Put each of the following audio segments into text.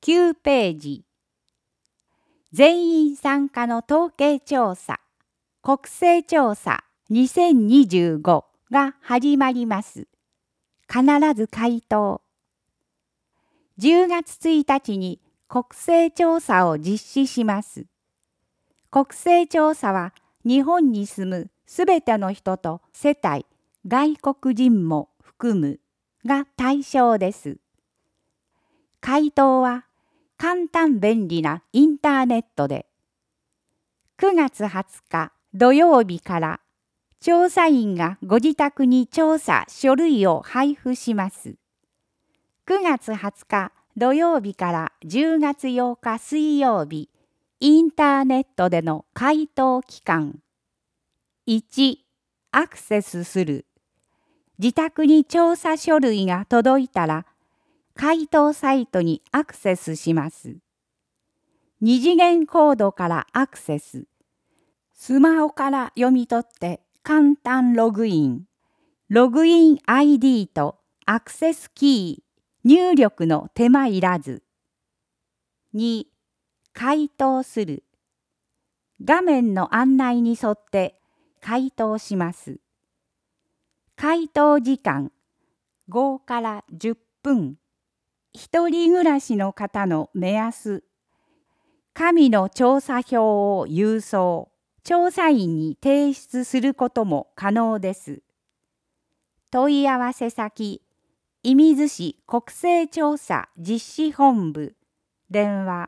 9ページ。全員参加の統計調査、国勢調査2025が始まります。必ず回答。10月1日に国勢調査を実施します。国勢調査は日本に住むすべての人と世帯、外国人も含むが対象です。回答は簡単便利なインターネットで9月20日土曜日から調査員がご自宅に調査書類を配布します。9月20日土曜日から10月8日水曜日、インターネットでの回答期間。1、アクセスする。自宅に調査書類が届いたら、回答サイトにアクセスします。二次元コードからアクセス。スマホから読み取って簡単ログイン。ログイン ID とアクセスキー入力の手間いらず。2、回答する。画面の案内に沿って回答します。回答時間5から10分。一人暮らしの方の目安。紙の調査票を郵送、調査員に提出することも可能です。問い合わせ先、射水市国勢調査実施本部、電話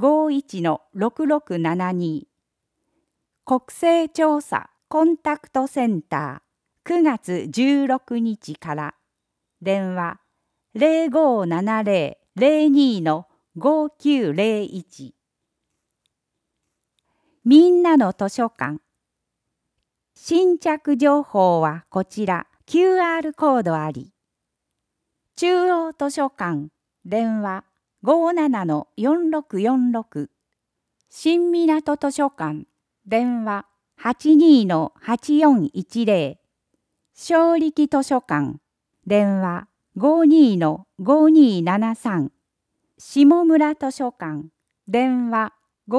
51-6672。国勢調査コンタクトセンター9月16日から、電話0570-02-5901。みんなの図書館。新着情報はこちら QR コードあり。中央図書館電話57-4646。新港図書館電話82-8410。正力図書館電話52-5273。下村図書館電話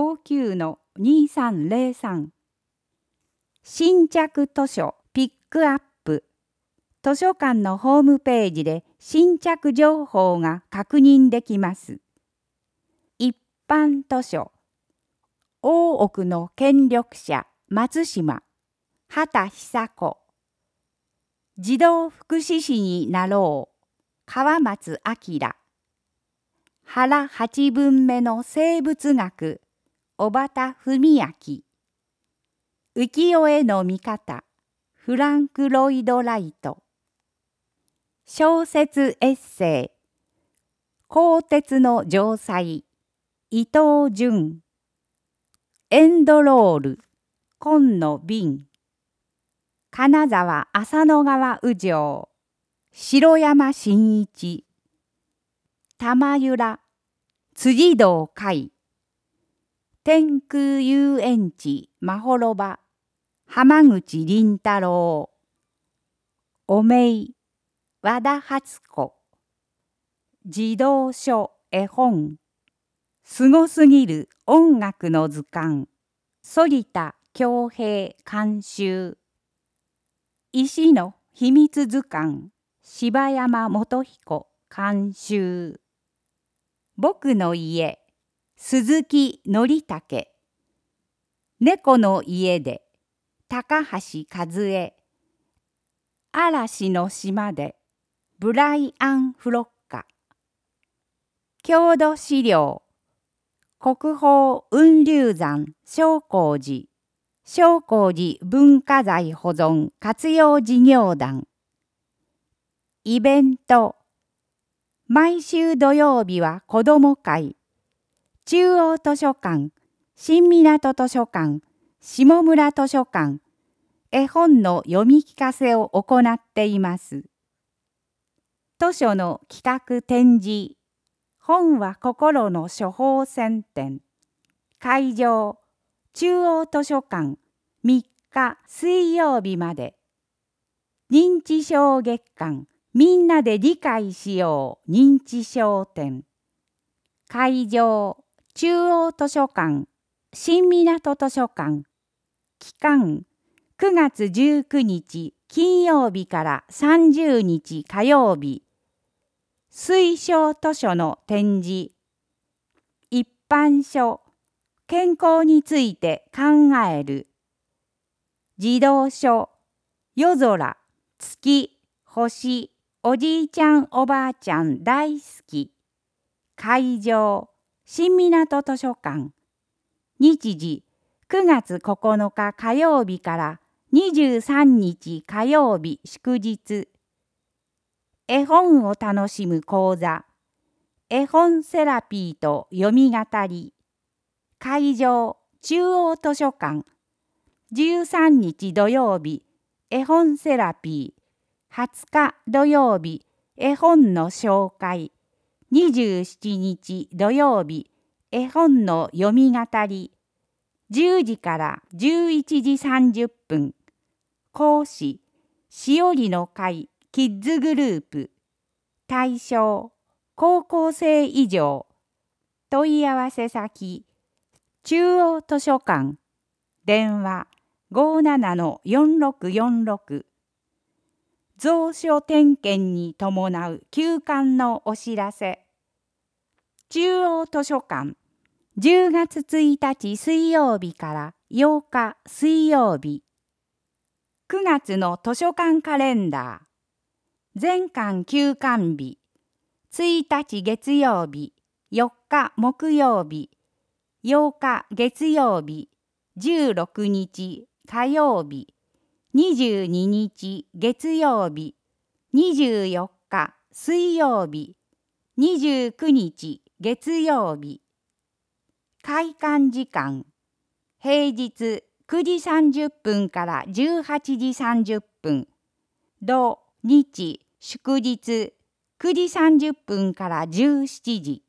59-2303。新着図書ピックアップ。図書館のホームページで新着情報が確認できます。一般図書。大奥の権力者松島、畑久子。児童福祉士になろう。川松明。原八分目の生物学。小畑文明。浮世絵の見方。フランク・ロイド・ライト。小説エッセイ。鋼鉄の城塞。伊藤潤。エンドロール。紺の瓶。金沢浅野川右城。城山真一。玉浦。辻堂海。天空遊園地まほろば。浜口倫太郎。おめい。和田初子。児童書絵本。すごすぎる音楽の図鑑。反田恭平監修。石の秘密図鑑。柴山元彦監修。僕の家。鈴木則武。猫の家で。高橋和恵。嵐の島で。ブライアン・フロッカ。郷土資料。国宝雲龍山正光寺。正光寺文化財保存活用事業団。イベント。毎週土曜日は子ども会。中央図書館、新港図書館、下村図書館。絵本の読み聞かせを行っています。図書の企画展示。本は心の処方箋展。会場。中央図書館3日水曜日まで。認知症月間みんなで理解しよう認知症展。 会場、中央図書館、新港図書館。期間、9月19日金曜日から30日火曜日。推奨図書の展示。一般書、健康について考える。児童書、夜空、月、星、おじいちゃんおばあちゃん大好き。会場、新港図書館。日時、9月9日火曜日から23日火曜日祝日。絵本を楽しむ講座。絵本セラピーと読み語り。会場、中央図書館。13日土曜日、絵本セラピー。20日土曜日、絵本の紹介。27日土曜日、絵本の読み語り。10時から11時30分。講師、しおりの会キッズグループ。対象、高校生以上。問い合わせ先、中央図書館。電話57-4646。蔵書点検に伴う休館のお知らせ。中央図書館。10月1日水曜日から8日水曜日。9月の図書館カレンダー。全館休館日。1日月曜日、4日木曜日、8日月曜日、16日火曜日、22日月曜日、24日水曜日、29日月曜日。開館時間、平日9時30分から18時30分、土日祝日9時30分から17時。